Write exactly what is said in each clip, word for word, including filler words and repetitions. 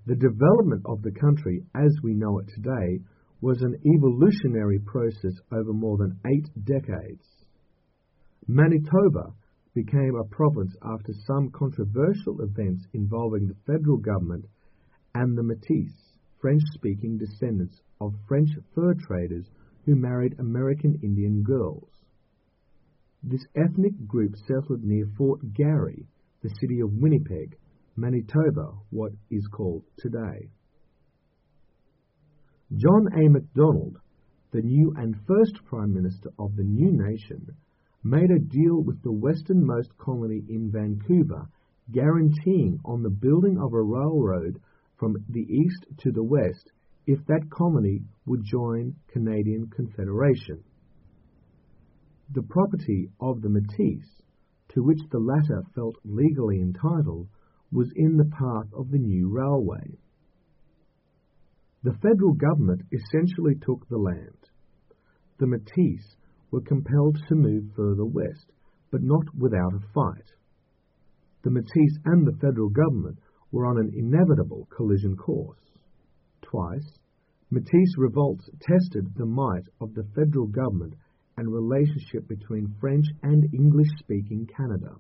The development of the country as we know it today was an evolutionary process over more than eight decades. Manitoba became a province after some controversial events involving the federal government and the Métis, French-speaking descendants of French fur traders who married American Indian girls. This ethnic group settled near Fort Garry, the city of Winnipeg, Manitoba, what is called today. John A. Macdonald, the new and first Prime Minister of the new nation, made a deal with the westernmost colony in Vancouver, guaranteeing on the building of a railroad from the east to the west if that colony would join Canadian Confederation. The property of the Métis, to which the latter felt legally entitled, was in the path of the new railway. The federal government essentially took the land. The Métis were compelled to move further west, but not without a fight. The Métis and the federal government were on an inevitable collision course. Twice, Métis revolts tested the might of the federal government and relationship between French and English-speaking Canada.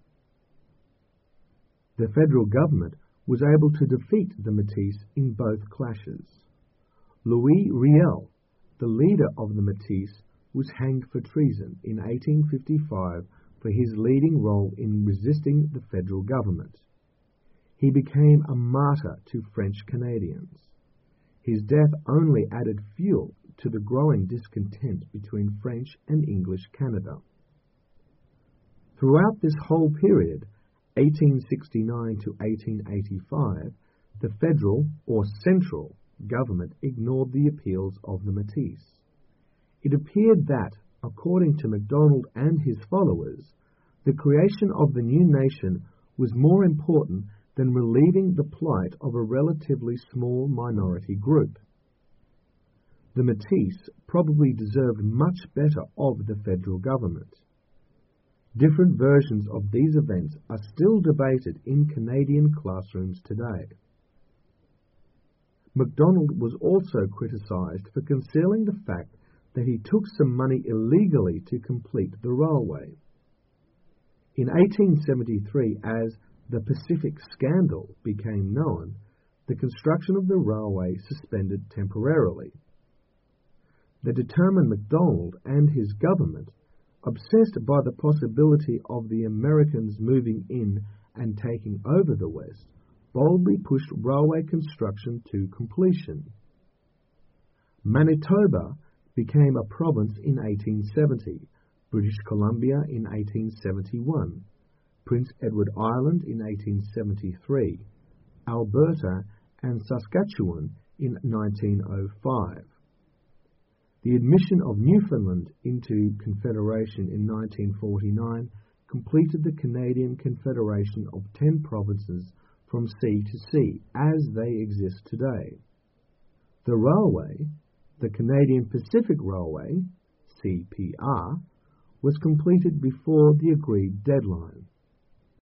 The federal government was able to defeat the Métis in both clashes. Louis Riel, the leader of the Métis, was hanged for treason in eighteen fifty-five for his leading role in resisting the federal government. He became a martyr to French Canadians. His death only added fuel to the growing discontent between French and English Canada. Throughout this whole period, eighteen sixty-nine to eighteen eighty-five, the federal or central government ignored the appeals of the Métis. It appeared that, according to Macdonald and his followers, the creation of the new nation was more important than relieving the plight of a relatively small minority group. The Métis probably deserved much better of the federal government. Different versions of these events are still debated in Canadian classrooms today. Macdonald was also criticised for concealing the fact that he took some money illegally to complete the railway. In eighteen seventy-three, as the Pacific Scandal became known, the construction of the railway suspended temporarily. The determined Macdonald and his government, obsessed by the possibility of the Americans moving in and taking over the West, boldly pushed railway construction to completion. Manitoba became a province in eighteen seventy, British Columbia in eighteen seventy-one, Prince Edward Island in eighteen seventy-three, Alberta and Saskatchewan in nineteen oh five. The admission of Newfoundland into Confederation in nineteen forty-nine completed the Canadian Confederation of ten provinces from sea to sea as they exist today. The railway, the Canadian Pacific Railway, C P R, was completed before the agreed deadline.